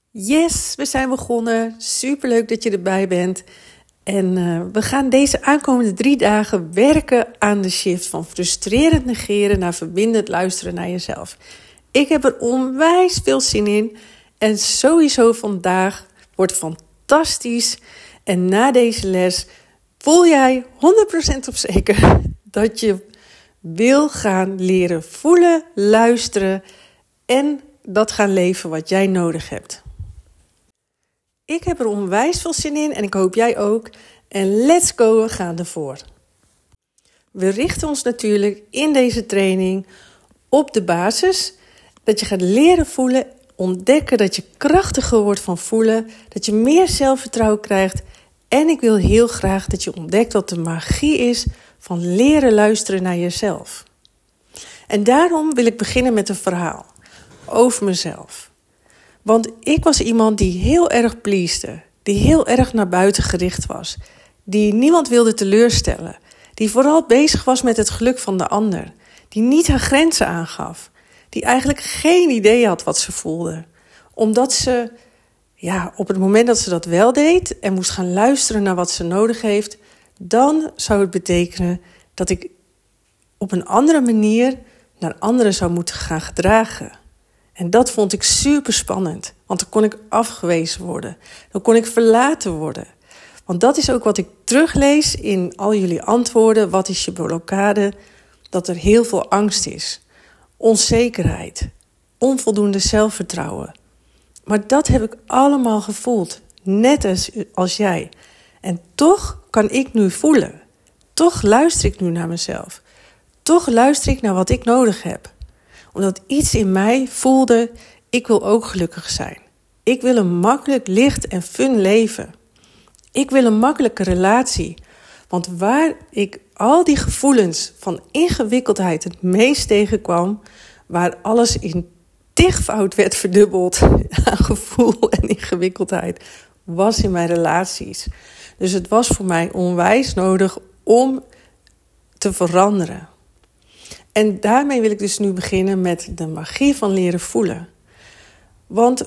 Yes, we zijn begonnen. Superleuk dat je erbij bent. En we gaan deze aankomende 3 dagen werken aan de shift van frustrerend negeren naar verbindend luisteren naar jezelf. Ik heb er onwijs veel zin in. En sowieso vandaag wordt fantastisch. En na deze les voel jij 100% op zeker dat je wil gaan leren voelen, luisteren en dat gaan leven wat jij nodig hebt. Ik heb er onwijs veel zin in en ik hoop jij ook. En let's go, we gaan ervoor. We richten ons natuurlijk in deze training op de basis. Dat je gaat leren voelen, ontdekken dat je krachtiger wordt van voelen. Dat je meer zelfvertrouwen krijgt. En ik wil heel graag dat je ontdekt wat de magie is van leren luisteren naar jezelf. En daarom wil ik beginnen met een verhaal over mezelf. Want ik was iemand die heel erg pleasde, die heel erg naar buiten gericht was, die niemand wilde teleurstellen, die vooral bezig was met het geluk van de ander, die niet haar grenzen aangaf, die eigenlijk geen idee had wat ze voelde. Omdat ze, op het moment dat ze dat wel deed en moest gaan luisteren naar wat ze nodig heeft, dan zou het betekenen dat ik op een andere manier naar anderen zou moeten gaan gedragen. En dat vond ik super spannend, want dan kon ik afgewezen worden. Dan kon ik verlaten worden. Want dat is ook wat ik teruglees in al jullie antwoorden. Wat is je blokkade? Dat er heel veel angst is. Onzekerheid. Onvoldoende zelfvertrouwen. Maar dat heb ik allemaal gevoeld. Net als jij. En toch kan ik nu voelen. Toch luister ik nu naar mezelf. Toch luister ik naar wat ik nodig heb. Omdat iets in mij voelde, ik wil ook gelukkig zijn. Ik wil een makkelijk, licht en fun leven. Ik wil een makkelijke relatie. Want waar ik al die gevoelens van ingewikkeldheid het meest tegenkwam, waar alles in tigvoud werd verdubbeld aan gevoel en ingewikkeldheid, was in mijn relaties. Dus het was voor mij onwijs nodig om te veranderen. En daarmee wil ik dus nu beginnen met de magie van leren voelen. Want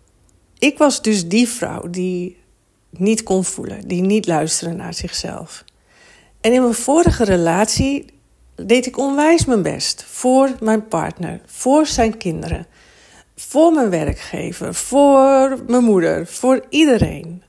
ik was dus die vrouw die niet kon voelen, die niet luisterde naar zichzelf. En in mijn vorige relatie deed ik onwijs mijn best voor mijn partner, voor zijn kinderen, voor mijn werkgever, voor mijn moeder, voor iedereen.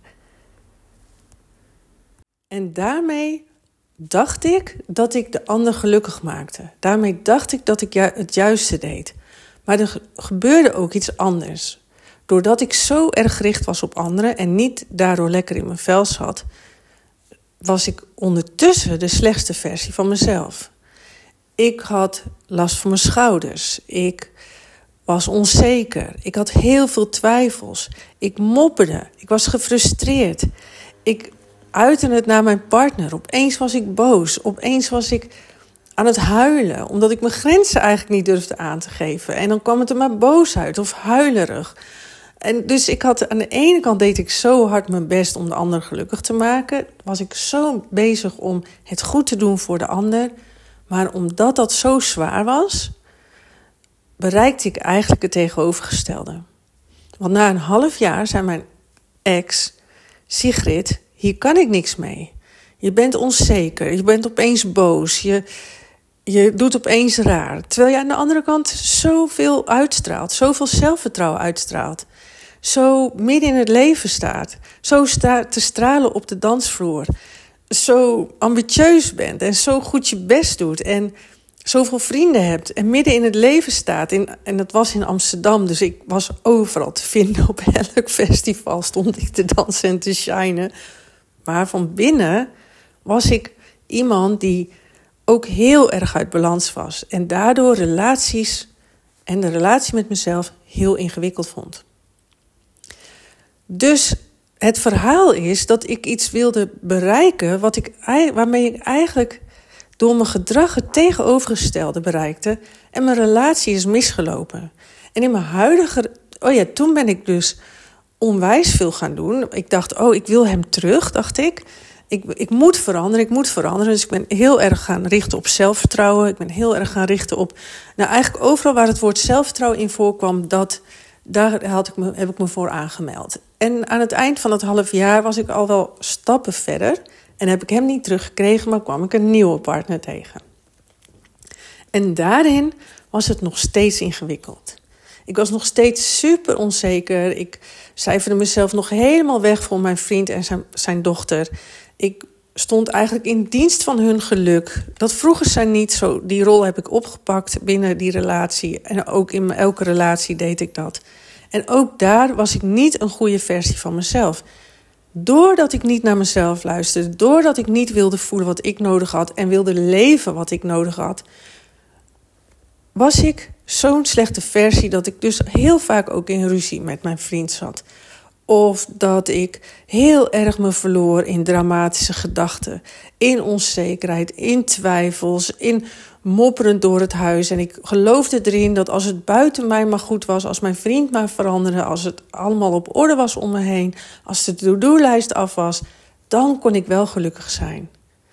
En daarmee dacht ik dat ik de ander gelukkig maakte. Daarmee dacht ik dat ik het juiste deed. Maar er gebeurde ook iets anders. Doordat ik zo erg gericht was op anderen en niet daardoor lekker in mijn vel zat, was ik ondertussen de slechtste versie van mezelf. Ik had last van mijn schouders. Ik was onzeker. Ik had heel veel twijfels. Ik mopperde. Ik was gefrustreerd. Ik uitte het naar mijn partner. Opeens was ik boos. Opeens was ik aan het huilen. Omdat ik mijn grenzen eigenlijk niet durfde aan te geven. En dan kwam het er maar boos uit of huilerig. En dus aan de ene kant deed ik zo hard mijn best om de ander gelukkig te maken. Was ik zo bezig om het goed te doen voor de ander. Maar omdat dat zo zwaar was, bereikte ik eigenlijk het tegenovergestelde. Want na een half jaar zei mijn ex, Sigrid, hier kan ik niks mee. Je bent onzeker, je bent opeens boos, je doet opeens raar. Terwijl je aan de andere kant zoveel uitstraalt, zoveel zelfvertrouwen uitstraalt. Zo midden in het leven staat, zo staat te stralen op de dansvloer. Zo ambitieus bent en zo goed je best doet en zoveel vrienden hebt en midden in het leven staat. En dat was in Amsterdam, dus ik was overal te vinden. Op elk festival stond ik te dansen en te shinen. Maar van binnen was ik iemand die ook heel erg uit balans was. En daardoor relaties en de relatie met mezelf heel ingewikkeld vond. Dus het verhaal is dat ik iets wilde bereiken waarmee ik eigenlijk door mijn gedrag het tegenovergestelde bereikte. En mijn relatie is misgelopen. En in mijn huidige... toen ben ik dus onwijs veel gaan doen. Ik dacht, ik wil hem terug, dacht ik. Ik moet veranderen. Dus ik ben heel erg gaan richten op zelfvertrouwen. Ik ben heel erg gaan richten op... eigenlijk overal waar het woord zelfvertrouwen in voorkwam, dat Daar heb ik me voor aangemeld. En aan het eind van het half jaar was ik al wel stappen verder. En heb ik hem niet teruggekregen, maar kwam ik een nieuwe partner tegen. En daarin was het nog steeds ingewikkeld. Ik was nog steeds super onzeker. Ik cijferde mezelf nog helemaal weg voor mijn vriend en zijn dochter. Ik stond eigenlijk in dienst van hun geluk. Dat vroegen zij niet zo. Die rol heb ik opgepakt binnen die relatie. En ook in elke relatie deed ik dat. En ook daar was ik niet een goede versie van mezelf. Doordat ik niet naar mezelf luisterde, doordat ik niet wilde voelen wat ik nodig had en wilde leven wat ik nodig had, was ik zo'n slechte versie dat ik dus heel vaak ook in ruzie met mijn vriend zat. Of dat ik heel erg me verloor in dramatische gedachten, in onzekerheid, in twijfels, in mopperend door het huis. En ik geloofde erin dat als het buiten mij maar goed was, als mijn vriend maar veranderde, als het allemaal op orde was om me heen, als de to-do-lijst af was, dan kon ik wel gelukkig zijn.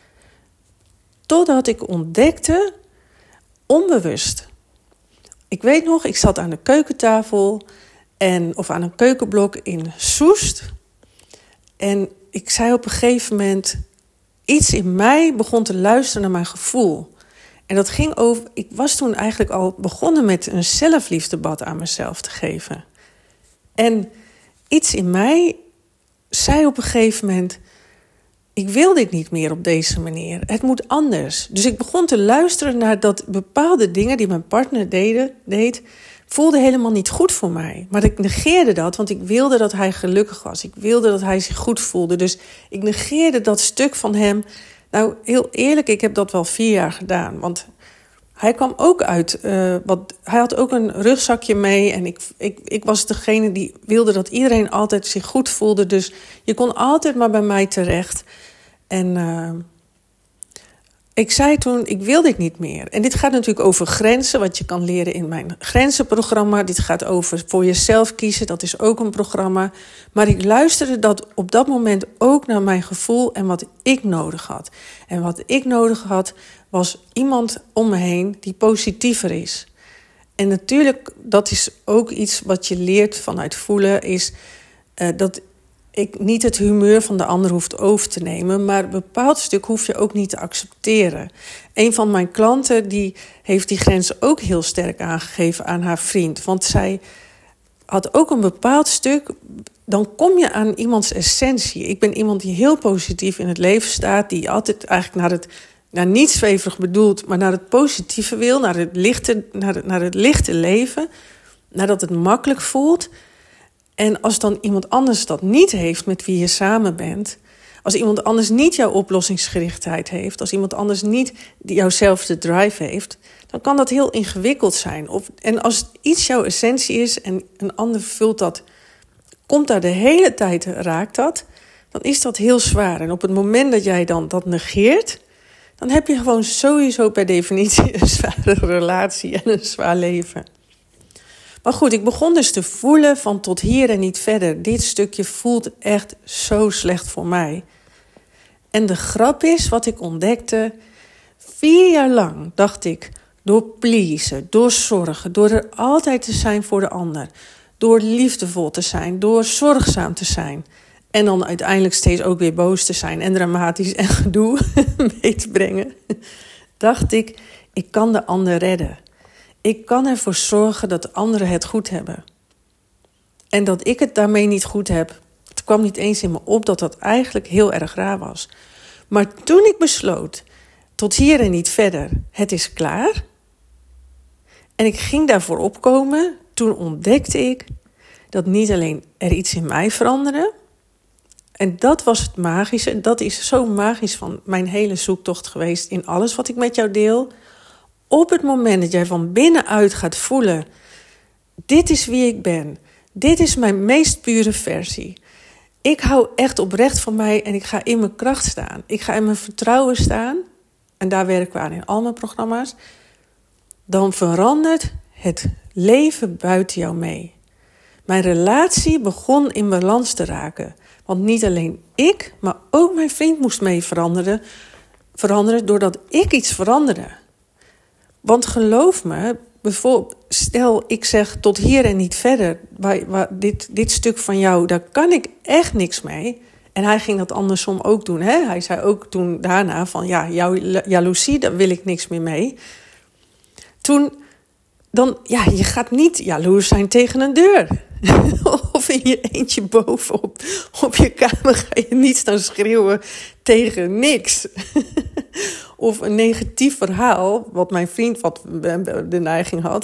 Totdat ik ontdekte, onbewust. Ik weet nog, ik zat aan de keukentafel of aan een keukenblok in Soest. En ik zei op een gegeven moment, iets in mij begon te luisteren naar mijn gevoel. En dat ging over, ik was toen eigenlijk al begonnen met een zelfliefdebad aan mezelf te geven. En iets in mij zei op een gegeven moment, ik wil dit niet meer op deze manier. Het moet anders. Dus ik begon te luisteren naar dat bepaalde dingen die mijn partner deed, voelde helemaal niet goed voor mij. Maar ik negeerde dat, want ik wilde dat hij gelukkig was. Ik wilde dat hij zich goed voelde. Dus ik negeerde dat stuk van hem. Nou, heel eerlijk, ik heb dat wel 4 jaar gedaan. Want hij kwam ook uit, hij had ook een rugzakje mee. En ik was degene die wilde dat iedereen altijd zich goed voelde. Dus je kon altijd maar bij mij terecht. En ik zei toen, ik wil dit niet meer. En dit gaat natuurlijk over grenzen, wat je kan leren in mijn grenzenprogramma. Dit gaat over voor jezelf kiezen, dat is ook een programma. Maar ik luisterde dat op dat moment ook naar mijn gevoel en wat ik nodig had. En wat ik nodig had, was iemand om me heen die positiever is. En natuurlijk, dat is ook iets wat je leert vanuit voelen, is dat ik niet het humeur van de ander hoeft over te nemen, maar een bepaald stuk hoef je ook niet te accepteren. Een van mijn klanten die heeft die grens ook heel sterk aangegeven aan haar vriend. Want zij had ook een bepaald stuk, dan kom je aan iemands essentie. Ik ben iemand die heel positief in het leven staat, die altijd eigenlijk naar niet zweverig bedoeld, maar naar het positieve wil, naar het lichte leven, nadat het makkelijk voelt. En als dan iemand anders dat niet heeft met wie je samen bent, als iemand anders niet jouw oplossingsgerichtheid heeft, als iemand anders niet jouwzelfde drive heeft, dan kan dat heel ingewikkeld zijn. En als iets jouw essentie is en een ander vult dat, komt daar de hele tijd, raakt dat, dan is dat heel zwaar. En op het moment dat jij dan dat negeert, dan heb je gewoon sowieso per definitie een zware relatie en een zwaar leven. Maar goed, ik begon dus te voelen van tot hier en niet verder. Dit stukje voelt echt zo slecht voor mij. En de grap is, wat ik ontdekte, 4 jaar lang dacht ik, door pleasen, door zorgen, door er altijd te zijn voor de ander, door liefdevol te zijn, door zorgzaam te zijn. En dan uiteindelijk steeds ook weer boos te zijn en dramatisch en gedoe mee te brengen. Dacht ik kan de ander redden. Ik kan ervoor zorgen dat de anderen het goed hebben. En dat ik het daarmee niet goed heb, het kwam niet eens in me op dat dat eigenlijk heel erg raar was. Maar toen ik besloot, tot hier en niet verder, het is klaar. En ik ging daarvoor opkomen, toen ontdekte ik dat niet alleen er iets in mij veranderde. En dat was het magische, dat is zo magisch van mijn hele zoektocht geweest in alles wat ik met jou deel. Op het moment dat jij van binnenuit gaat voelen, dit is wie ik ben. Dit is mijn meest pure versie. Ik hou echt oprecht van mij en ik ga in mijn kracht staan. Ik ga in mijn vertrouwen staan. En daar werken we aan in al mijn programma's. Dan verandert het leven buiten jou mee. Mijn relatie begon in balans te raken. Want niet alleen ik, maar ook mijn vriend moest mee veranderen doordat ik iets veranderde. Want geloof me, bijvoorbeeld, stel ik zeg tot hier en niet verder. Dit stuk van jou, daar kan ik echt niks mee. En hij ging dat andersom ook doen. Hè? Hij zei ook toen daarna van ja, jouw jaloezie, daar wil ik niks meer mee. Je gaat niet jaloers zijn tegen een deur. Of in je eentje bovenop op je kamer ga je niet staan schreeuwen tegen niks. Of een negatief verhaal, wat mijn vriend de neiging had.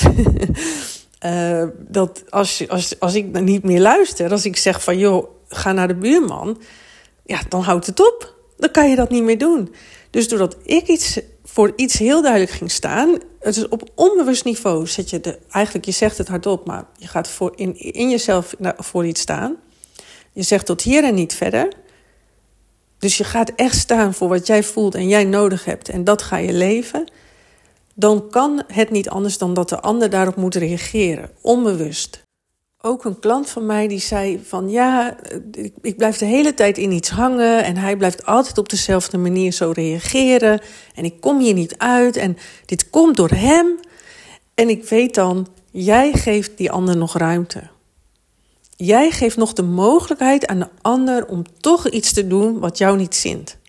Dat als ik niet meer luister, als ik zeg van joh, ga naar de buurman. Ja, dan houdt het op. Dan kan je dat niet meer doen. Dus doordat ik voor iets heel duidelijk ging staan, het is op onbewust niveau zet je eigenlijk je zegt het hardop, maar je gaat in jezelf voor iets staan. Je zegt tot hier en niet verder. Dus je gaat echt staan voor wat jij voelt en jij nodig hebt en dat ga je leven. Dan kan het niet anders dan dat de ander daarop moet reageren, onbewust. Ook een klant van mij die zei van ja, ik blijf de hele tijd in iets hangen en hij blijft altijd op dezelfde manier zo reageren en ik kom hier niet uit en dit komt door hem. En ik weet dan, jij geeft die ander nog ruimte. Jij geeft nog de mogelijkheid aan de ander om toch iets te doen wat jou niet zint.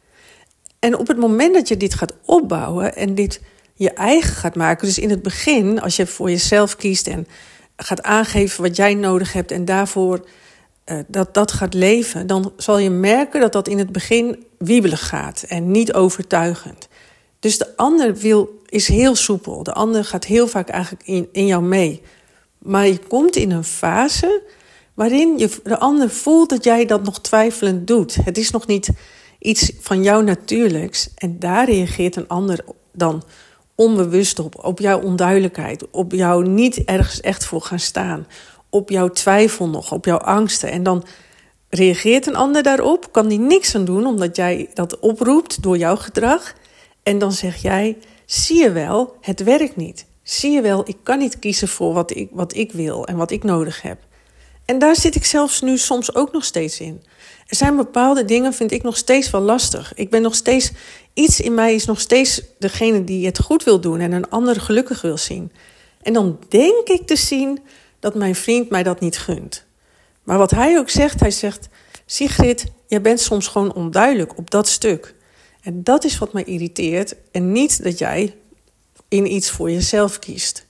En op het moment dat je dit gaat opbouwen en dit je eigen gaat maken, dus in het begin als je voor jezelf kiest en gaat aangeven wat jij nodig hebt en daarvoor dat gaat leven, dan zal je merken dat dat in het begin wiebelig gaat en niet overtuigend. Dus de ander is heel soepel. De ander gaat heel vaak eigenlijk in jou mee. Maar je komt in een fase waarin de ander voelt dat jij dat nog twijfelend doet. Het is nog niet iets van jou natuurlijks. En daar reageert een ander dan onbewust op jouw onduidelijkheid, op jou niet ergens echt voor gaan staan, op jouw twijfel nog, op jouw angsten. En dan reageert een ander daarop, kan die niks aan doen, omdat jij dat oproept door jouw gedrag. En dan zeg jij, zie je wel, het werkt niet. Zie je wel, ik kan niet kiezen voor wat ik wil en wat ik nodig heb. En daar zit ik zelfs nu soms ook nog steeds in. Er zijn bepaalde dingen, vind ik nog steeds wel lastig. Ik ben nog steeds, iets in mij is nog steeds degene die het goed wil doen en een ander gelukkig wil zien. En dan denk ik te zien dat mijn vriend mij dat niet gunt. Maar wat hij ook zegt, hij zegt, Sigrid, jij bent soms gewoon onduidelijk op dat stuk. En dat is wat mij irriteert en niet dat jij in iets voor jezelf kiest.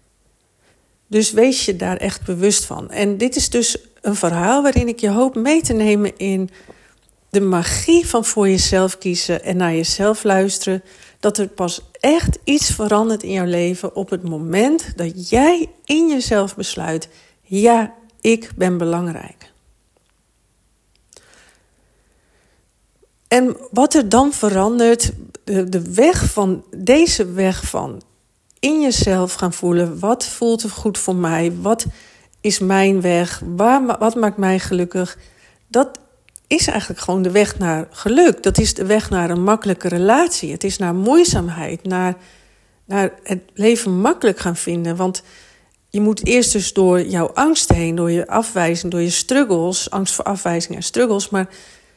Dus wees je daar echt bewust van. En dit is dus een verhaal waarin ik je hoop mee te nemen in de magie van voor jezelf kiezen en naar jezelf luisteren. Dat er pas echt iets verandert in jouw leven op het moment dat jij in jezelf besluit, ja, ik ben belangrijk. En wat er dan verandert, deze weg van in jezelf gaan voelen, wat voelt er goed voor mij, wat is mijn weg, wat maakt mij gelukkig, dat is eigenlijk gewoon de weg naar geluk. Dat is de weg naar een makkelijke relatie. Het is naar moeizaamheid, naar het leven makkelijk gaan vinden. Want je moet eerst dus door jouw angst heen, door je afwijzing, door je struggles, angst voor afwijzing en struggles, maar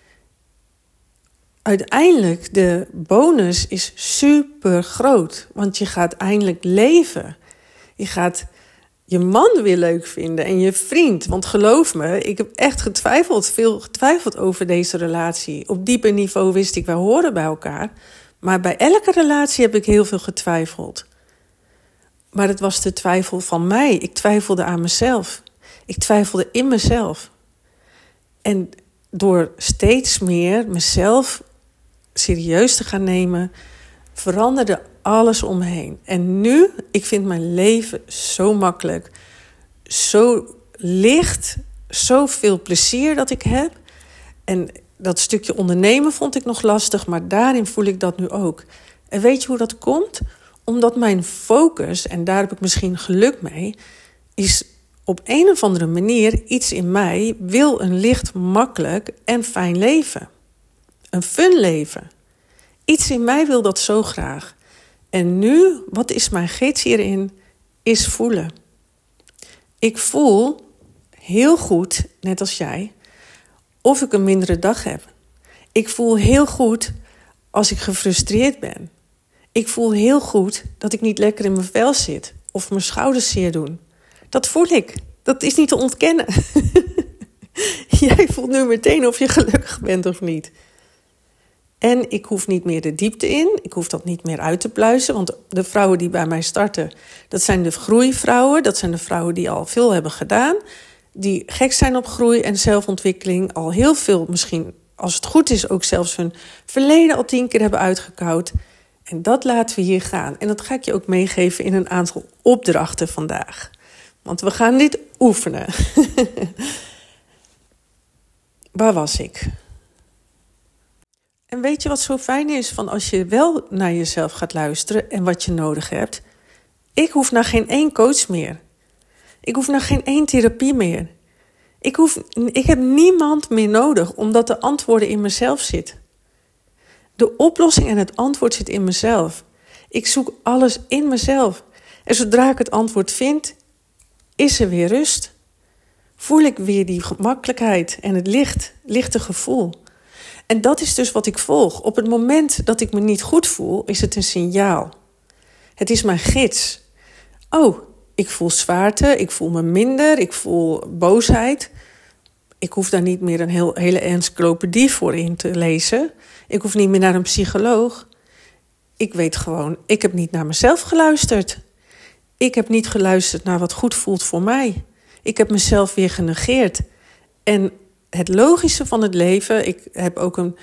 uiteindelijk, de bonus is super groot. Want je gaat eindelijk leven. Je gaat je man weer leuk vinden en je vriend. Want geloof me, ik heb echt veel getwijfeld over deze relatie. Op dieper niveau wist ik, wij horen bij elkaar. Maar bij elke relatie heb ik heel veel getwijfeld. Maar het was de twijfel van mij. Ik twijfelde aan mezelf. Ik twijfelde in mezelf. En door steeds meer mezelf serieus te gaan nemen, veranderde alles om me heen. En nu, ik vind mijn leven zo makkelijk, zo licht, zoveel plezier dat ik heb. En dat stukje ondernemen vond ik nog lastig, maar daarin voel ik dat nu ook. En weet je hoe dat komt? Omdat mijn focus, en daar heb ik misschien geluk mee, is op een of andere manier iets in mij wil een licht, makkelijk en fijn leven. Een fun leven. Iets in mij wil dat zo graag. En nu, wat is mijn gids hierin, is voelen. Ik voel heel goed, net als jij, of ik een mindere dag heb. Ik voel heel goed als ik gefrustreerd ben. Ik voel heel goed dat ik niet lekker in mijn vel zit. of mijn schouders zeer doen. Dat voel ik. Dat is niet te ontkennen. Jij voelt nu meteen of je gelukkig bent of niet. En ik hoef niet meer de diepte in. Ik hoef dat niet meer uit te pluizen. Want de vrouwen die bij mij starten, dat zijn de groeivrouwen. Dat zijn de vrouwen die al veel hebben gedaan. Die gek zijn op groei en zelfontwikkeling. Al heel veel, misschien als het goed is, ook zelfs hun verleden al 10 keer hebben uitgekoud. En dat laten we hier gaan. En dat ga ik je ook meegeven in een aantal opdrachten vandaag. Want we gaan dit oefenen. Waar was ik? En weet je wat zo fijn is van als je wel naar jezelf gaat luisteren en wat je nodig hebt? Ik hoef naar geen 1 coach meer. Ik hoef naar geen 1 therapie meer. Ik heb niemand meer nodig, omdat de antwoorden in mezelf zitten. De oplossing en het antwoord zit in mezelf. Ik zoek alles in mezelf. En zodra ik het antwoord vind, is er weer rust. Voel ik weer die gemakkelijkheid en het lichte gevoel. En dat is dus wat ik volg. Op het moment dat ik me niet goed voel, is het een signaal. Het is mijn gids. Oh, ik voel zwaarte, ik voel me minder, ik voel boosheid. Ik hoef daar niet meer een hele encyclopedie voor in te lezen. Ik hoef niet meer naar een psycholoog. Ik weet gewoon, ik heb niet naar mezelf geluisterd. Ik heb niet geluisterd naar wat goed voelt voor mij. Ik heb mezelf weer genegeerd. En het logische van het leven, ik heb ook een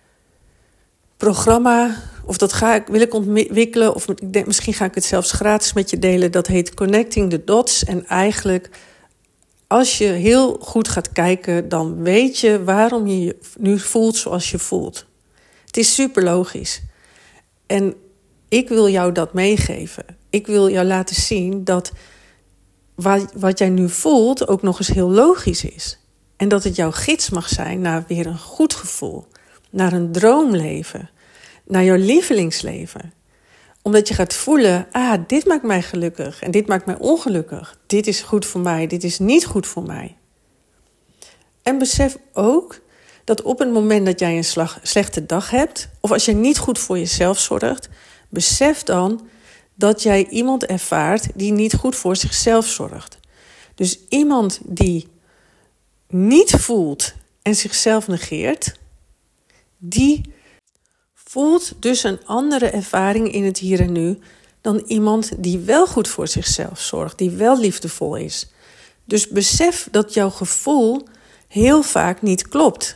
programma, of dat wil ik ontwikkelen, of misschien ga ik het zelfs gratis met je delen. Dat heet Connecting the Dots. En eigenlijk, als je heel goed gaat kijken, dan weet je waarom je je nu voelt zoals je voelt. Het is super logisch. En ik wil jou dat meegeven. Ik wil jou laten zien dat wat jij nu voelt ook nog eens heel logisch is. En dat het jouw gids mag zijn naar weer een goed gevoel. Naar een droomleven. Naar jouw lievelingsleven. Omdat je gaat voelen, dit maakt mij gelukkig en dit maakt mij ongelukkig. Dit is goed voor mij, dit is niet goed voor mij. En besef ook dat op het moment dat jij een slechte dag hebt, of als je niet goed voor jezelf zorgt, besef dan dat jij iemand ervaart die niet goed voor zichzelf zorgt. Dus iemand die niet voelt en zichzelf negeert, die voelt dus een andere ervaring in het hier en nu dan iemand die wel goed voor zichzelf zorgt, die wel liefdevol is. Dus besef dat jouw gevoel heel vaak niet klopt.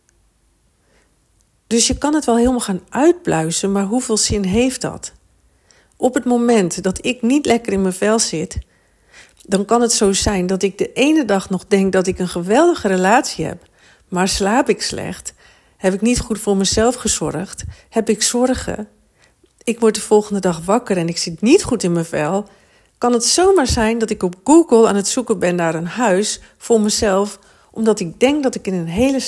Dus je kan het wel helemaal gaan uitpluizen, maar hoeveel zin heeft dat? Op het moment dat ik niet lekker in mijn vel zit, dan kan het zo zijn dat ik de ene dag nog denk dat ik een geweldige relatie heb, maar slaap ik slecht, heb ik niet goed voor mezelf gezorgd, heb ik zorgen, ik word de volgende dag wakker en ik zit niet goed in mijn vel, kan het zomaar zijn dat ik op Google aan het zoeken ben naar een huis voor mezelf, omdat ik denk dat ik in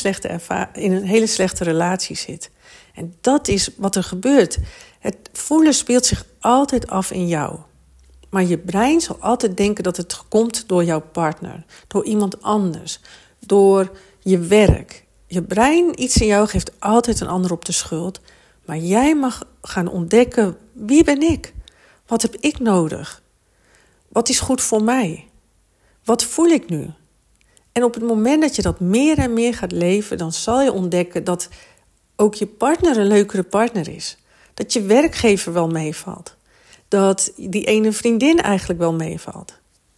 een hele slechte relatie zit. En dat is wat er gebeurt. Het voelen speelt zich altijd af in jou. Maar je brein zal altijd denken dat het komt door jouw partner, door iemand anders, door je werk. Je brein, iets in jou, geeft altijd een ander op de schuld. Maar jij mag gaan ontdekken, wie ben ik? Wat heb ik nodig? Wat is goed voor mij? Wat voel ik nu? En op het moment dat je dat meer en meer gaat leven, dan zal je ontdekken dat ook je partner een leukere partner is. Dat je werkgever wel meevalt. Dat die ene vriendin eigenlijk wel meevalt.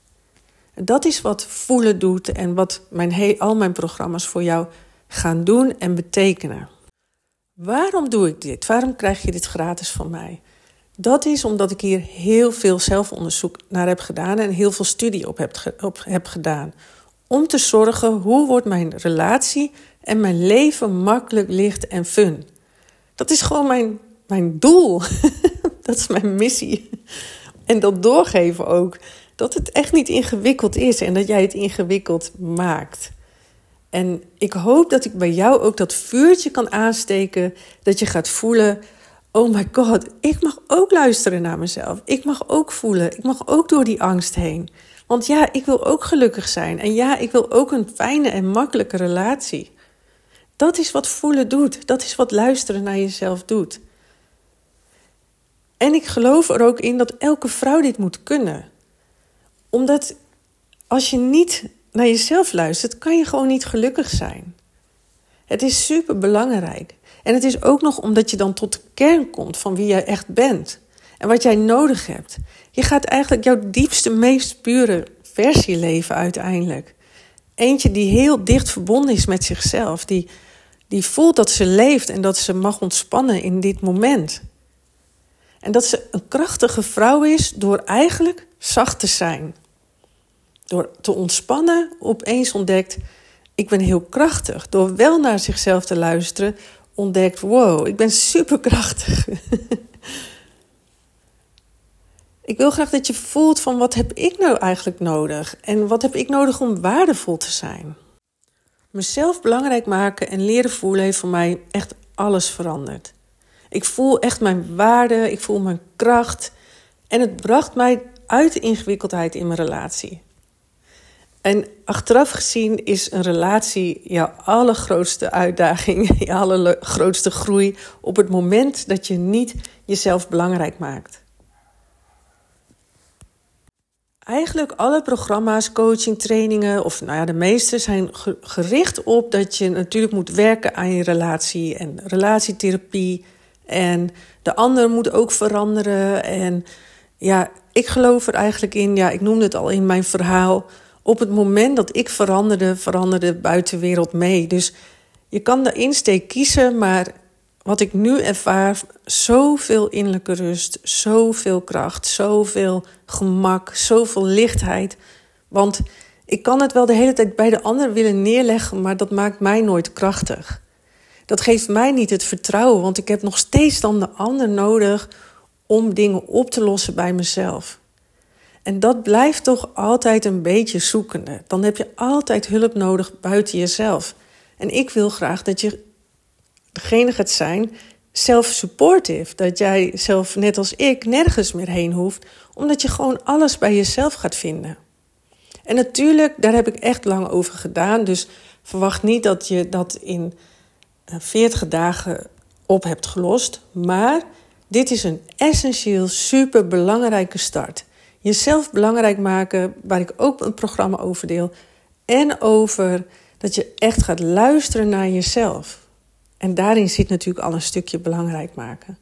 Dat is wat voelen doet en wat al mijn programma's voor jou gaan doen en betekenen. Waarom doe ik dit? Waarom krijg je dit gratis van mij? Dat is omdat ik hier heel veel zelfonderzoek naar heb gedaan en heel veel studie op heb gedaan. Om te zorgen, hoe wordt mijn relatie en mijn leven makkelijk, licht en fun? Dat is gewoon mijn doel. Dat is mijn missie. En dat doorgeven ook. Dat het echt niet ingewikkeld is en dat jij het ingewikkeld maakt. En ik hoop dat ik bij jou ook dat vuurtje kan aansteken. Dat je gaat voelen, oh my god, ik mag ook luisteren naar mezelf. Ik mag ook voelen. Ik mag ook door die angst heen. Want ja, ik wil ook gelukkig zijn. En ja, ik wil ook een fijne en makkelijke relatie. Dat is wat voelen doet. Dat is wat luisteren naar jezelf doet. En ik geloof er ook in dat elke vrouw dit moet kunnen. Omdat als je niet naar jezelf luistert, kan je gewoon niet gelukkig zijn. Het is super belangrijk. En het is ook nog omdat je dan tot de kern komt van wie jij echt bent. En wat jij nodig hebt. Je gaat eigenlijk jouw diepste, meest pure versie leven uiteindelijk. Eentje die heel dicht verbonden is met zichzelf. Die voelt dat ze leeft en dat ze mag ontspannen in dit moment. En dat ze een krachtige vrouw is door eigenlijk zacht te zijn. Door te ontspannen opeens ontdekt, ik ben heel krachtig. Door wel naar zichzelf te luisteren, ontdekt, wow, ik ben superkrachtig. Ik wil graag dat je voelt van wat heb ik nou eigenlijk nodig? En wat heb ik nodig om waardevol te zijn? Mezelf belangrijk maken en leren voelen heeft voor mij echt alles veranderd. Ik voel echt mijn waarde, ik voel mijn kracht. En het bracht mij uit de ingewikkeldheid in mijn relatie. En achteraf gezien is een relatie jouw allergrootste uitdaging, je allergrootste groei op het moment dat je niet jezelf belangrijk maakt. Eigenlijk alle programma's, coaching, trainingen, of de meeste zijn gericht op dat je natuurlijk moet werken aan je relatie en relatietherapie. En de ander moet ook veranderen. En ja, ik geloof er eigenlijk in, ik noemde het al in mijn verhaal, op het moment dat ik veranderde de buitenwereld mee. Dus je kan de insteek kiezen, maar wat ik nu ervaar, zoveel innerlijke rust, zoveel kracht, zoveel gemak, zoveel lichtheid. Want ik kan het wel de hele tijd bij de ander willen neerleggen, maar dat maakt mij nooit krachtig. Dat geeft mij niet het vertrouwen, want ik heb nog steeds dan de ander nodig om dingen op te lossen bij mezelf. En dat blijft toch altijd een beetje zoekende. Dan heb je altijd hulp nodig buiten jezelf. En ik wil graag dat je degene gaat zijn, self-supportive. Dat jij zelf, net als ik, nergens meer heen hoeft. Omdat je gewoon alles bij jezelf gaat vinden. En natuurlijk, daar heb ik echt lang over gedaan. Dus verwacht niet dat je dat in 40 dagen op hebt gelost. Maar dit is een essentieel, super belangrijke start. Jezelf belangrijk maken, waar ik ook een programma over deel. En over dat je echt gaat luisteren naar jezelf. En daarin zit natuurlijk al een stukje belangrijk maken.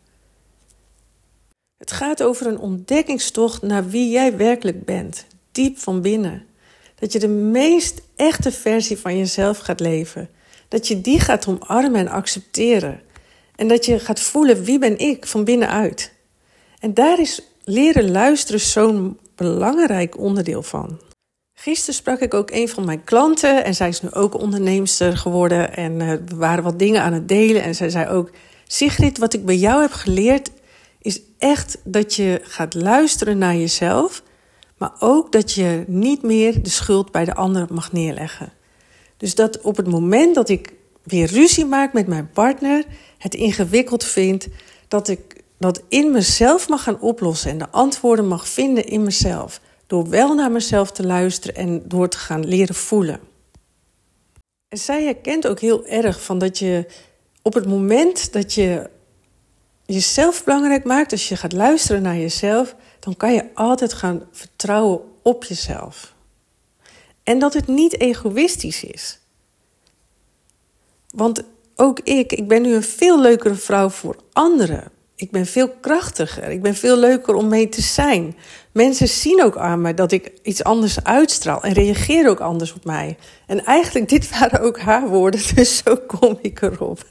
Het gaat over een ontdekkingstocht naar wie jij werkelijk bent. Diep van binnen. Dat je de meest echte versie van jezelf gaat leven. Dat je die gaat omarmen en accepteren. En dat je gaat voelen, wie ben ik van binnenuit. En daar is leren luisteren zo'n belangrijk onderdeel van. Gisteren sprak ik ook een van mijn klanten en zij is nu ook onderneemster geworden en we waren wat dingen aan het delen en zij zei ook, Sigrid, wat ik bij jou heb geleerd is echt dat je gaat luisteren naar jezelf, maar ook dat je niet meer de schuld bij de ander mag neerleggen. Dus dat op het moment dat ik weer ruzie maak met mijn partner, het ingewikkeld vind, dat ik dat in mezelf mag gaan oplossen en de antwoorden mag vinden in mezelf. Door wel naar mezelf te luisteren en door te gaan leren voelen. En zij herkent ook heel erg van dat je op het moment dat je jezelf belangrijk maakt, als je gaat luisteren naar jezelf, dan kan je altijd gaan vertrouwen op jezelf. En dat het niet egoïstisch is. Want ook ik ben nu een veel leukere vrouw voor anderen. Ik ben veel krachtiger. Ik ben veel leuker om mee te zijn. Mensen zien ook aan me dat ik iets anders uitstraal en reageren ook anders op mij. En eigenlijk, dit waren ook haar woorden, dus zo kom ik erop.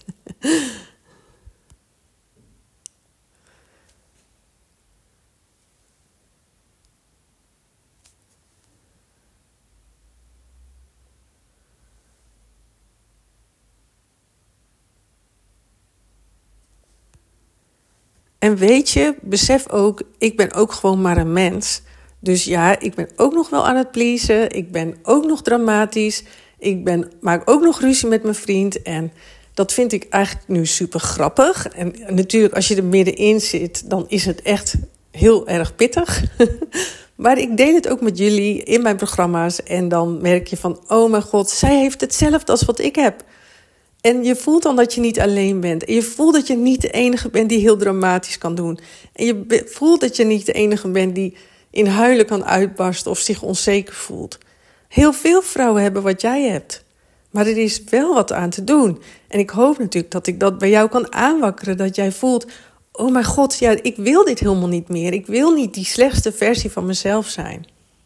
En weet je, besef ook, ik ben ook gewoon maar een mens. Dus ja, ik ben ook nog wel aan het pleasen. Ik ben ook nog dramatisch. Maak ook nog ruzie met mijn vriend. En dat vind ik eigenlijk nu super grappig. En natuurlijk, als je er middenin zit, dan is het echt heel erg pittig. Maar ik deel het ook met jullie in mijn programma's. En dan merk je van, oh mijn god, zij heeft hetzelfde als wat ik heb. En je voelt dan dat je niet alleen bent. En je voelt dat je niet de enige bent die heel dramatisch kan doen. En je voelt dat je niet de enige bent die in huilen kan uitbarsten of zich onzeker voelt. Heel veel vrouwen hebben wat jij hebt. Maar er is wel wat aan te doen. En ik hoop natuurlijk dat ik dat bij jou kan aanwakkeren. Dat jij voelt, oh mijn God, ja, ik wil dit helemaal niet meer. Ik wil niet die slechtste versie van mezelf zijn.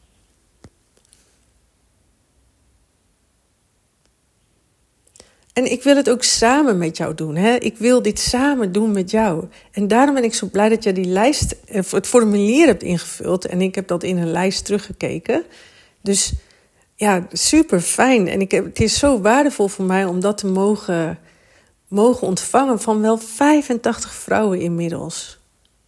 En ik wil het ook samen met jou doen. Hè? Ik wil dit samen doen met jou. En daarom ben ik zo blij dat jij die lijst, het formulier hebt ingevuld. En ik heb dat in een lijst teruggekeken. Dus ja, super fijn. En het is zo waardevol voor mij om dat te mogen ontvangen van wel 85 vrouwen inmiddels.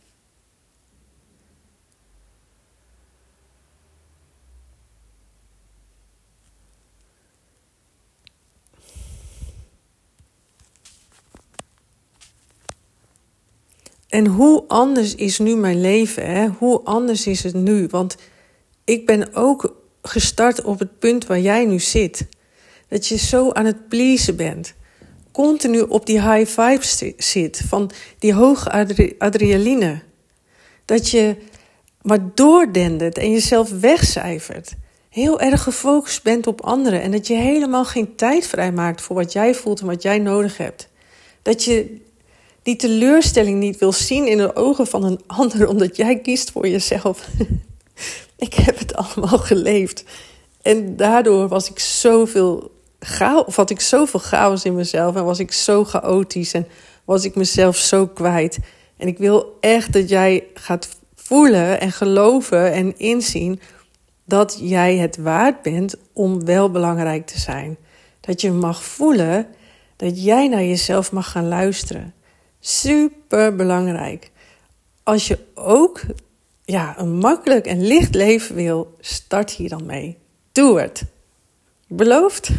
En hoe anders is nu mijn leven? Hè? Hoe anders is het nu? Want ik ben ook gestart op het punt waar jij nu zit. Dat je zo aan het pleasen bent. Continu op die high vibes zit. Van die hoge adrenaline. Dat je maar doordendert en jezelf wegcijfert. Heel erg gefocust bent op anderen. En dat je helemaal geen tijd vrijmaakt voor wat jij voelt en wat jij nodig hebt. Dat je die teleurstelling niet wil zien in de ogen van een ander, omdat jij kiest voor jezelf. Ik heb het allemaal geleefd. En daardoor had ik zoveel chaos in mezelf. En was ik zo chaotisch en was ik mezelf zo kwijt. En ik wil echt dat jij gaat voelen en geloven en inzien dat jij het waard bent om wel belangrijk te zijn. Dat je mag voelen dat jij naar jezelf mag gaan luisteren. Super belangrijk. Als je ook een makkelijk en licht leven wil, start hier dan mee. Doe het. Beloofd?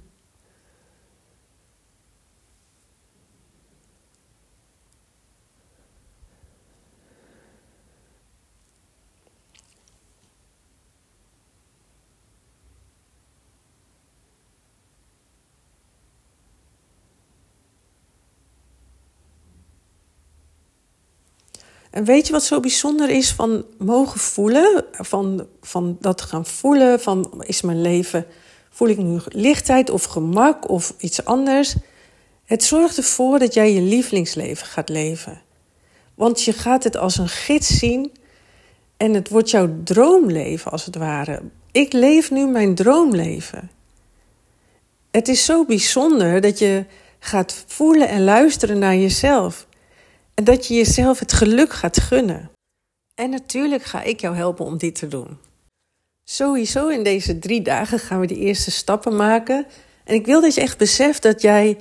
En weet je wat zo bijzonder is van mogen voelen? Van dat gaan voelen, van is mijn leven, voel ik nu lichtheid of gemak of iets anders? Het zorgt ervoor dat jij je lievelingsleven gaat leven. Want je gaat het als een gids zien en het wordt jouw droomleven als het ware. Ik leef nu mijn droomleven. Het is zo bijzonder dat je gaat voelen en luisteren naar jezelf. En dat je jezelf het geluk gaat gunnen. En natuurlijk ga ik jou helpen om dit te doen. Sowieso in deze 3 dagen gaan we de eerste stappen maken. En ik wil dat je echt beseft dat jij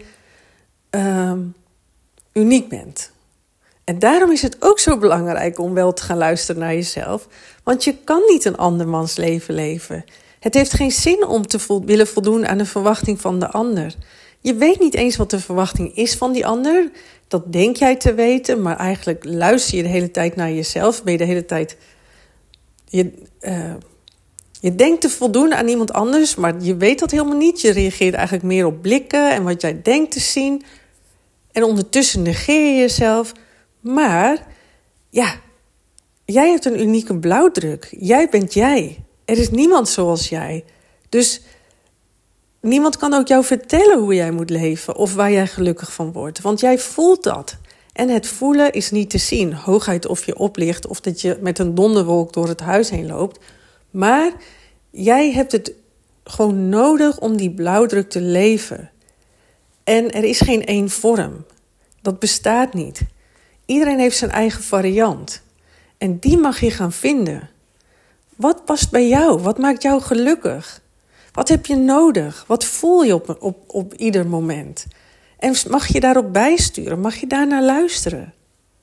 uniek bent. En daarom is het ook zo belangrijk om wel te gaan luisteren naar jezelf. Want je kan niet een andermans leven leven. Het heeft geen zin om te willen voldoen aan de verwachting van de ander. Je weet niet eens wat de verwachting is van die ander. Dat denk jij te weten, maar eigenlijk luister je de hele tijd naar jezelf. Ben je de hele tijd... Je denkt te voldoen aan iemand anders, maar je weet dat helemaal niet. Je reageert eigenlijk meer op blikken en wat jij denkt te zien. En ondertussen negeer je jezelf. Maar jij hebt een unieke blauwdruk. Jij bent jij. Er is niemand zoals jij. Dus niemand kan ook jou vertellen hoe jij moet leven of waar jij gelukkig van wordt. Want jij voelt dat. En het voelen is niet te zien. Hooguit of je oplicht of dat je met een donderwolk door het huis heen loopt. Maar jij hebt het gewoon nodig om die blauwdruk te leven. En er is geen één vorm. Dat bestaat niet. Iedereen heeft zijn eigen variant. En die mag je gaan vinden. Wat past bij jou? Wat maakt jou gelukkig? Wat heb je nodig? Wat voel je op ieder moment? En mag je daarop bijsturen? Mag je daarnaar luisteren?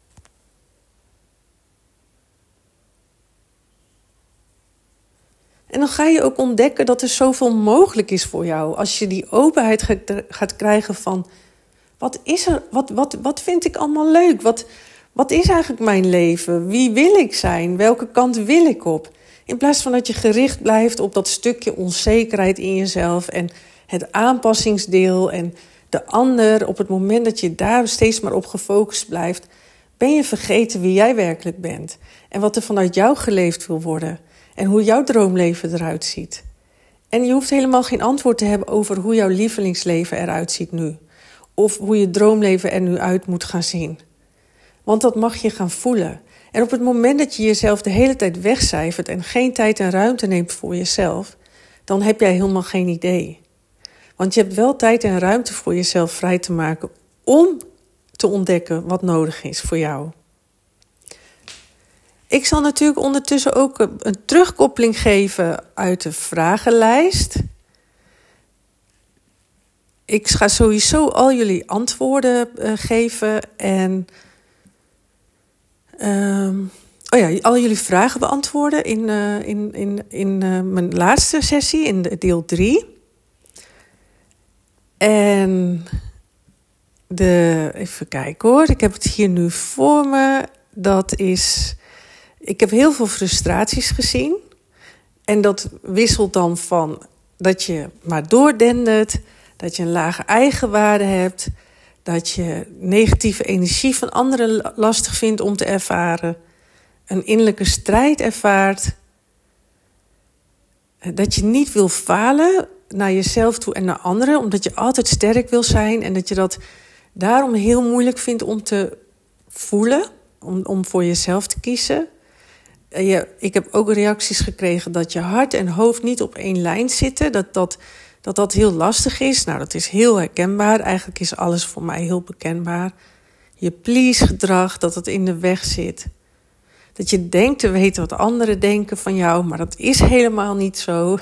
En dan ga je ook ontdekken dat er zoveel mogelijk is voor jou. Als je die openheid gaat krijgen van... Wat is er? Wat vind ik allemaal leuk? Wat is eigenlijk mijn leven? Wie wil ik zijn? Welke kant wil ik op? In plaats van dat je gericht blijft op dat stukje onzekerheid in jezelf... en het aanpassingsdeel en de ander... op het moment dat je daar steeds maar op gefocust blijft... Ben je vergeten wie jij werkelijk bent en wat er vanuit jou geleefd wil worden en hoe jouw droomleven eruit ziet? En je hoeft helemaal geen antwoord te hebben over hoe jouw lievelingsleven eruit ziet nu. Of hoe je droomleven er nu uit moet gaan zien. Want dat mag je gaan voelen. En op het moment dat je jezelf de hele tijd wegcijfert en geen tijd en ruimte neemt voor jezelf, dan heb jij helemaal geen idee. Want je hebt wel tijd en ruimte voor jezelf vrij te maken om te ontdekken wat nodig is voor jou. Ik zal natuurlijk ondertussen ook een terugkoppeling geven uit de vragenlijst. Ik ga sowieso al jullie antwoorden geven en al jullie vragen beantwoorden in mijn laatste sessie, in deel 3. En even kijken hoor, ik heb het hier nu voor me. Ik heb heel veel frustraties gezien. En dat wisselt dan van dat je maar doordendert, dat je een lage eigenwaarde hebt, dat je negatieve energie van anderen lastig vindt om te ervaren, een innerlijke strijd ervaart, dat je niet wil falen naar jezelf toe en naar anderen, omdat je altijd sterk wil zijn en dat je dat daarom heel moeilijk vindt om te voelen, om voor jezelf te kiezen. Ik heb ook reacties gekregen dat je hart en hoofd niet op één lijn zitten, dat heel lastig is. Nou, dat is heel herkenbaar. Eigenlijk is alles voor mij heel bekendbaar. Je please-gedrag, dat het in de weg zit. Dat je denkt te weten wat anderen denken van jou, maar dat is helemaal niet zo.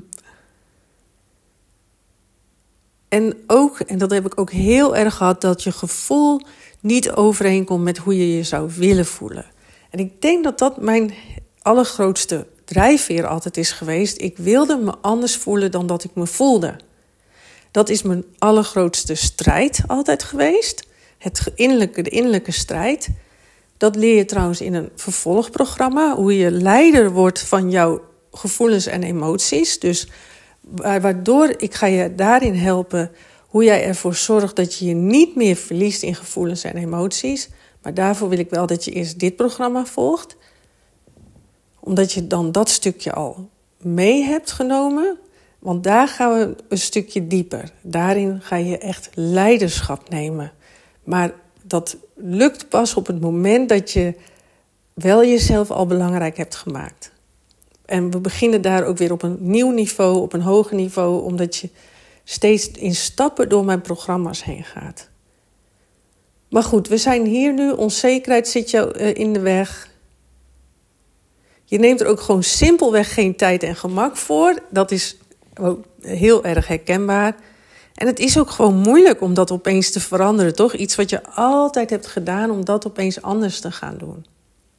En dat heb ik ook heel erg gehad, dat je gevoel niet overeenkomt met hoe je je zou willen voelen. En ik denk dat dat mijn allergrootste drijfveer altijd is geweest. Ik wilde me anders voelen dan dat ik me voelde. Dat is mijn allergrootste strijd altijd geweest. De innerlijke strijd. Dat leer je trouwens in een vervolgprogramma. Hoe je leider wordt van jouw gevoelens en emoties. Dus waardoor ik ga je daarin helpen hoe jij ervoor zorgt dat je je niet meer verliest in gevoelens en emoties. Maar daarvoor wil ik wel dat je eerst dit programma volgt. Omdat je dan dat stukje al mee hebt genomen. Want daar gaan we een stukje dieper. Daarin ga je echt leiderschap nemen. Maar dat lukt pas op het moment dat je wel jezelf al belangrijk hebt gemaakt. En we beginnen daar ook weer op een nieuw niveau, op een hoger niveau. Omdat je steeds in stappen door mijn programma's heen gaat. Maar goed, we zijn hier nu. Onzekerheid zit jou in de weg. Je neemt er ook gewoon simpelweg geen tijd en gemak voor. Dat is ook heel erg herkenbaar. En het is ook gewoon moeilijk om dat opeens te veranderen, toch? Iets wat je altijd hebt gedaan, om dat opeens anders te gaan doen.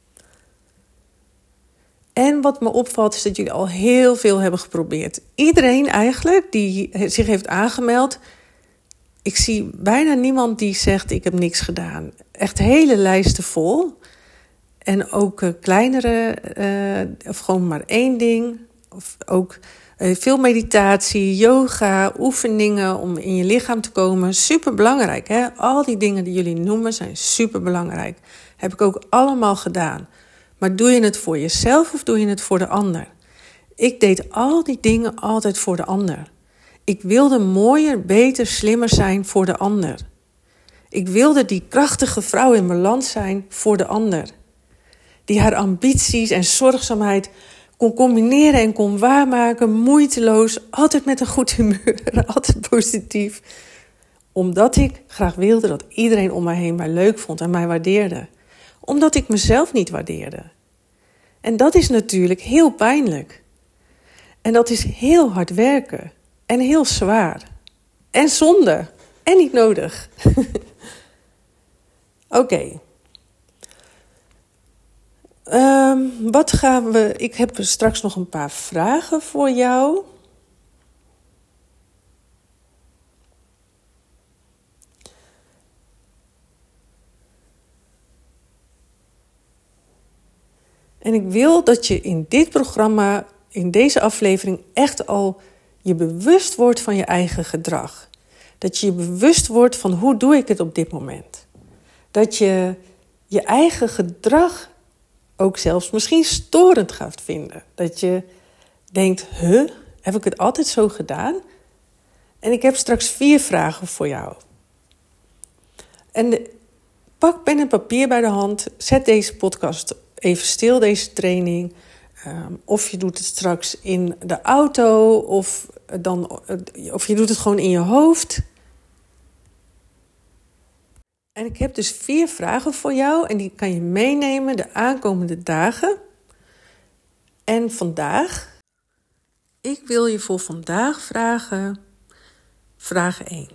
En wat me opvalt is dat jullie al heel veel hebben geprobeerd. Iedereen eigenlijk die zich heeft aangemeld. Ik zie bijna niemand die zegt ik heb niks gedaan. Echt hele lijsten vol. En ook kleinere, of gewoon maar één ding. Of ook veel meditatie, yoga, oefeningen om in je lichaam te komen. Super belangrijk, hè? Al die dingen die jullie noemen zijn super belangrijk. Heb ik ook allemaal gedaan. Maar doe je het voor jezelf of doe je het voor de ander? Ik deed al die dingen altijd voor de ander. Ik wilde mooier, beter, slimmer zijn voor de ander. Ik wilde die krachtige vrouw in mijn land zijn voor de ander. Die haar ambities en zorgzaamheid kon combineren en kon waarmaken, moeiteloos, altijd met een goed humeur, altijd positief. Omdat ik graag wilde dat iedereen om mij heen mij leuk vond en mij waardeerde. Omdat ik mezelf niet waardeerde. En dat is natuurlijk heel pijnlijk. En dat is heel hard werken. En heel zwaar. En zonde. En niet nodig. Oké. Ik heb straks nog een paar vragen voor jou. En ik wil dat je in dit programma, in deze aflevering, echt al je bewust wordt van je eigen gedrag. Dat je je bewust wordt van hoe doe ik het op dit moment. Dat je je eigen gedrag ook zelfs misschien storend gaat vinden. Dat je denkt, heb ik het altijd zo gedaan? En ik heb straks 4 vragen voor jou. En pak pen en papier bij de hand. Zet deze podcast even stil, deze training. Of je doet het straks in de auto. Of je doet het gewoon in je hoofd. En ik heb dus 4 vragen voor jou. En die kan je meenemen de aankomende dagen. En vandaag. Ik wil je voor vandaag vragen. Vraag 1.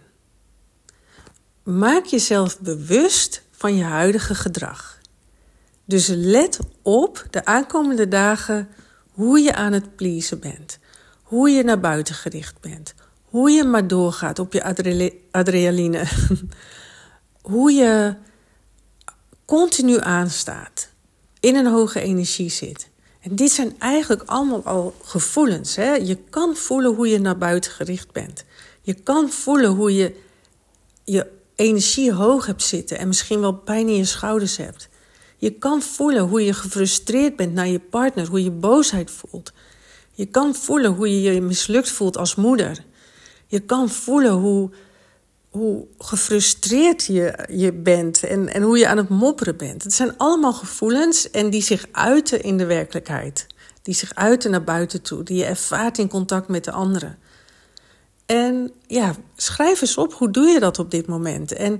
Maak jezelf bewust van je huidige gedrag. Dus let op de aankomende dagen hoe je aan het pleasen bent. Hoe je naar buiten gericht bent. Hoe je maar doorgaat op je adrenaline. Hoe je continu aanstaat. In een hoge energie zit. En dit zijn eigenlijk allemaal al gevoelens. Hè? Je kan voelen hoe je naar buiten gericht bent. Je kan voelen hoe je energie hoog hebt zitten en misschien wel pijn in je schouders hebt. Je kan voelen hoe je gefrustreerd bent naar je partner, hoe je boosheid voelt. Je kan voelen hoe je je mislukt voelt als moeder. Je kan voelen hoe gefrustreerd je bent en hoe je aan het mopperen bent. Het zijn allemaal gevoelens en die zich uiten in de werkelijkheid. Die zich uiten naar buiten toe, die je ervaart in contact met de anderen. En ja, schrijf eens op, hoe doe je dat op dit moment? En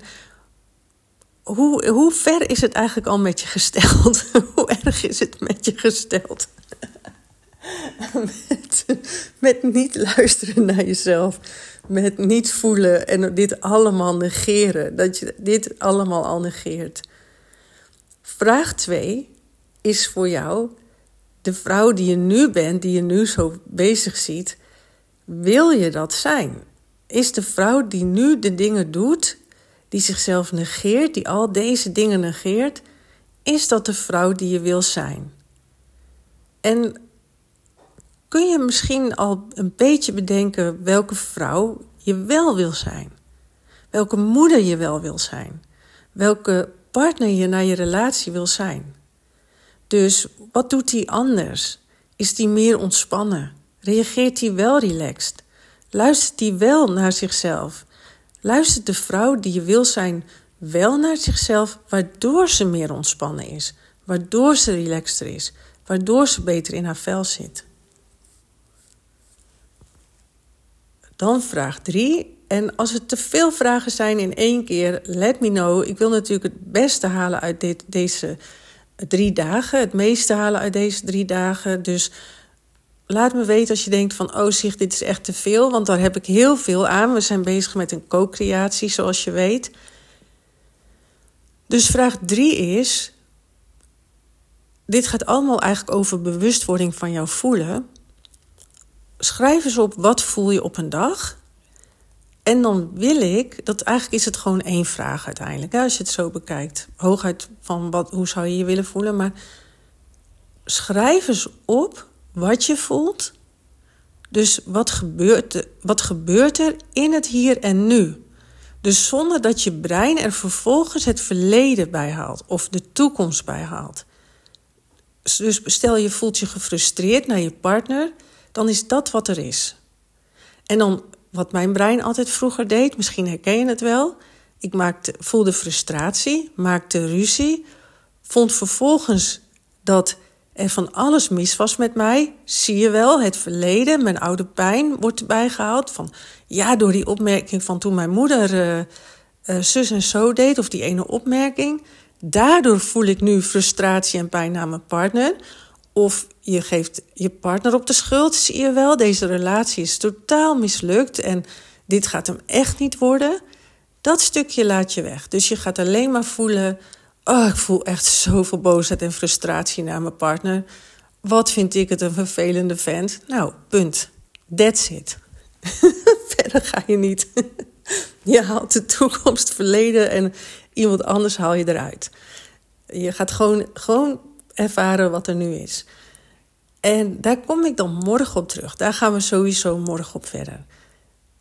hoe ver is het eigenlijk al met je gesteld? Hoe erg is het met je gesteld? met niet luisteren naar jezelf. Met niet voelen en dit allemaal negeren. Dat je dit allemaal al negeert. Vraag 2 is voor jou, de vrouw die je nu bent, die je nu zo bezig ziet. Wil je dat zijn? Is de vrouw die nu de dingen doet, die zichzelf negeert, die al deze dingen negeert, is dat de vrouw die je wil zijn? En kun je misschien al een beetje bedenken welke vrouw je wel wil zijn? Welke moeder je wel wil zijn? Welke partner je naar je relatie wil zijn? Dus wat doet die anders? Is die meer ontspannen? Reageert die wel relaxed? Luistert die wel naar zichzelf? Luistert de vrouw die je wil zijn wel naar zichzelf, waardoor ze meer ontspannen is? Waardoor ze relaxter is? Waardoor ze beter in haar vel zit? Dan vraag 3. En als er te veel vragen zijn in 1 keer, let me know. Ik wil natuurlijk het beste halen uit deze 3 dagen. Het meeste halen uit deze 3 dagen. Dus laat me weten als je denkt van, oh zeg, dit is echt te veel. Want daar heb ik heel veel aan. We zijn bezig met een co-creatie, zoals je weet. Dus vraag 3 is, dit gaat allemaal eigenlijk over bewustwording van jouw voelen. Schrijf eens op, wat voel je op een dag? En dan wil ik, eigenlijk is het gewoon 1 vraag uiteindelijk, hè, als je het zo bekijkt. Hooguit van hoe zou je je willen voelen, maar schrijf eens op wat je voelt. Dus wat gebeurt er in het hier en nu? Dus zonder dat je brein er vervolgens het verleden bij haalt of de toekomst bij haalt. Dus stel je voelt je gefrustreerd naar je partner, dan is dat wat er is. En dan, wat mijn brein altijd vroeger deed, misschien herken je het wel. Ik voelde frustratie, maakte ruzie, vond vervolgens dat er van alles mis was met mij. Zie je wel, het verleden, mijn oude pijn wordt erbij gehaald. Van, ja, door die opmerking van toen mijn moeder zus en zo deed, of die ene opmerking. Daardoor voel ik nu frustratie en pijn naar mijn partner. Of je geeft je partner op de schuld, zie je wel. Deze relatie is totaal mislukt en dit gaat hem echt niet worden. Dat stukje laat je weg. Dus je gaat alleen maar voelen, oh, ik voel echt zoveel boosheid en frustratie naar mijn partner. Wat vind ik het een vervelende vent. Nou, punt. That's it. Verder ga je niet. Je haalt de toekomst, verleden en iemand anders haal je eruit. Je gaat gewoon ervaren wat er nu is. En daar kom ik dan morgen op terug. Daar gaan we sowieso morgen op verder.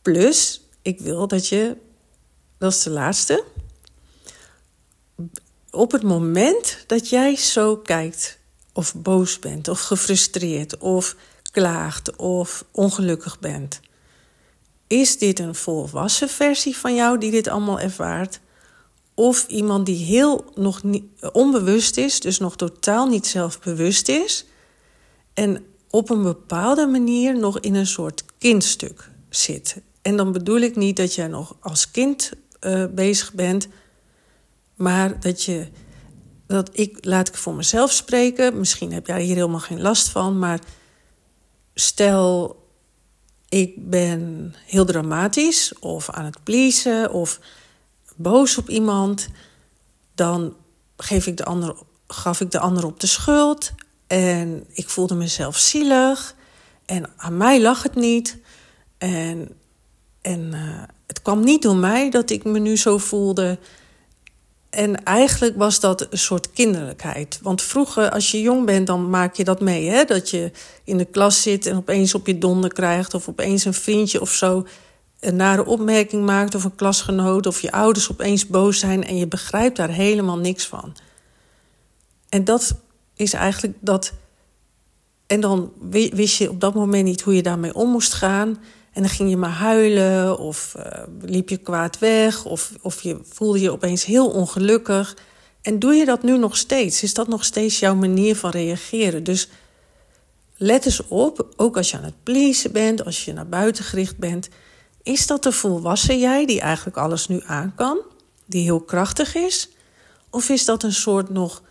Plus, ik wil dat je, dat is de laatste, op het moment dat jij zo kijkt, of boos bent, of gefrustreerd, of klaagt, of ongelukkig bent, is dit een volwassen versie van jou die dit allemaal ervaart? Of iemand die heel nog niet, onbewust is, dus nog totaal niet zelfbewust is, en op een bepaalde manier nog in een soort kindstuk zit. En dan bedoel ik niet dat jij nog als kind bezig bent, maar laat ik voor mezelf spreken. Misschien heb jij hier helemaal geen last van, maar stel ik ben heel dramatisch of aan het pleasen of boos op iemand, dan gaf ik de ander op de schuld en ik voelde mezelf zielig en aan mij lag het niet en het kwam niet door mij dat ik me nu zo voelde. En eigenlijk was dat een soort kinderlijkheid. Want vroeger, als je jong bent, dan maak je dat mee. Hè? Dat je in de klas zit en opeens op je donder krijgt, of opeens een vriendje of zo een nare opmerking maakt, of een klasgenoot, of je ouders opeens boos zijn en je begrijpt daar helemaal niks van. En dat is eigenlijk dat. En dan wist je op dat moment niet hoe je daarmee om moest gaan. En dan ging je maar huilen of liep je kwaad weg of je voelde je opeens heel ongelukkig. En doe je dat nu nog steeds? Is dat nog steeds jouw manier van reageren? Dus let eens op, ook als je aan het pleasen bent, als je naar buiten gericht bent. Is dat de volwassen jij die eigenlijk alles nu aan kan? Die heel krachtig is? Of is dat een soort nog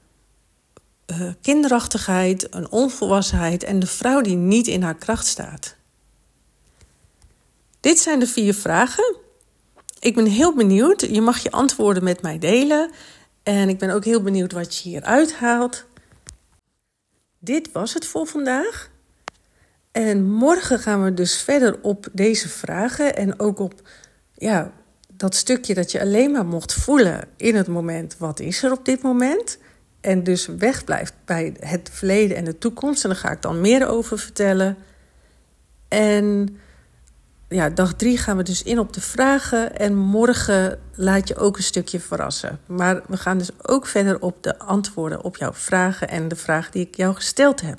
kinderachtigheid, een onvolwassenheid en de vrouw die niet in haar kracht staat? Dit zijn de 4 vragen. Ik ben heel benieuwd. Je mag je antwoorden met mij delen. En ik ben ook heel benieuwd wat je hier uithaalt. Dit was het voor vandaag. En morgen gaan we dus verder op deze vragen. En ook op dat stukje dat je alleen maar mocht voelen in het moment. Wat is er op dit moment? En dus wegblijft bij het verleden en de toekomst. En daar ga ik dan meer over vertellen. En dag 3 gaan we dus in op de vragen. En morgen laat je ook een stukje verrassen. Maar we gaan dus ook verder op de antwoorden op jouw vragen en de vraag die ik jou gesteld heb.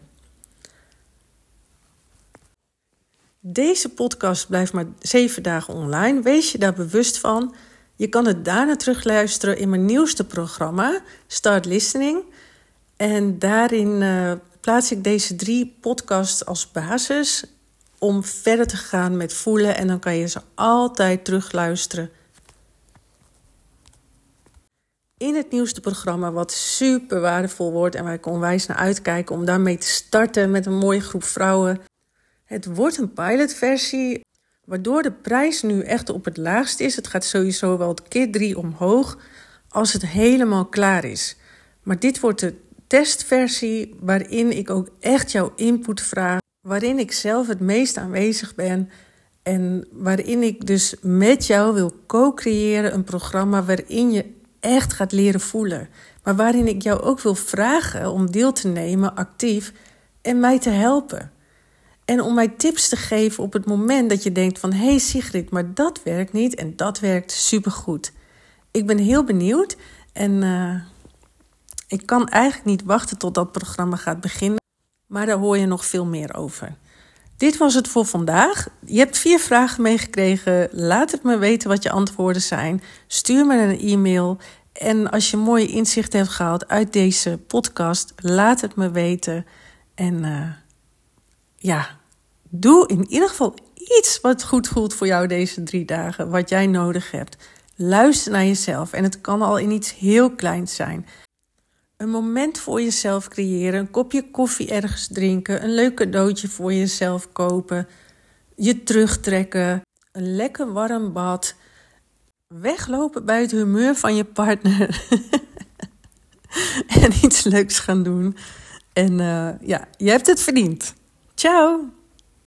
Deze podcast blijft maar 7 dagen online. Wees je daar bewust van. Je kan het daarna terugluisteren in mijn nieuwste programma, Start Listening. En daarin plaats ik deze 3 podcasts als basis om verder te gaan met voelen. En dan kan je ze altijd terugluisteren. In het nieuwste programma, wat super waardevol wordt en waar ik onwijs naar uitkijk om daarmee te starten met een mooie groep vrouwen. Het wordt een pilotversie, waardoor de prijs nu echt op het laagst is. Het gaat sowieso wel keer 3 omhoog als het helemaal klaar is. Maar dit wordt de testversie waarin ik ook echt jouw input vraag. Waarin ik zelf het meest aanwezig ben. En waarin ik dus met jou wil co-creëren een programma waarin je echt gaat leren voelen. Maar waarin ik jou ook wil vragen om deel te nemen actief en mij te helpen. En om mij tips te geven op het moment dat je denkt van hé Sigrid, maar dat werkt niet en dat werkt supergoed. Ik ben heel benieuwd en ik kan eigenlijk niet wachten tot dat programma gaat beginnen. Maar daar hoor je nog veel meer over. Dit was het voor vandaag. Je hebt 4 vragen meegekregen. Laat het me weten wat je antwoorden zijn. Stuur me een e-mail. En als je mooie inzichten hebt gehaald uit deze podcast, laat het me weten. En doe in ieder geval iets wat goed voelt voor jou deze 3 dagen. Wat jij nodig hebt. Luister naar jezelf. En het kan al in iets heel kleins zijn. Een moment voor jezelf creëren, een kopje koffie ergens drinken, een leuk cadeautje voor jezelf kopen, je terugtrekken, een lekker warm bad, weglopen bij het humeur van je partner en iets leuks gaan doen. En je hebt het verdiend. Ciao!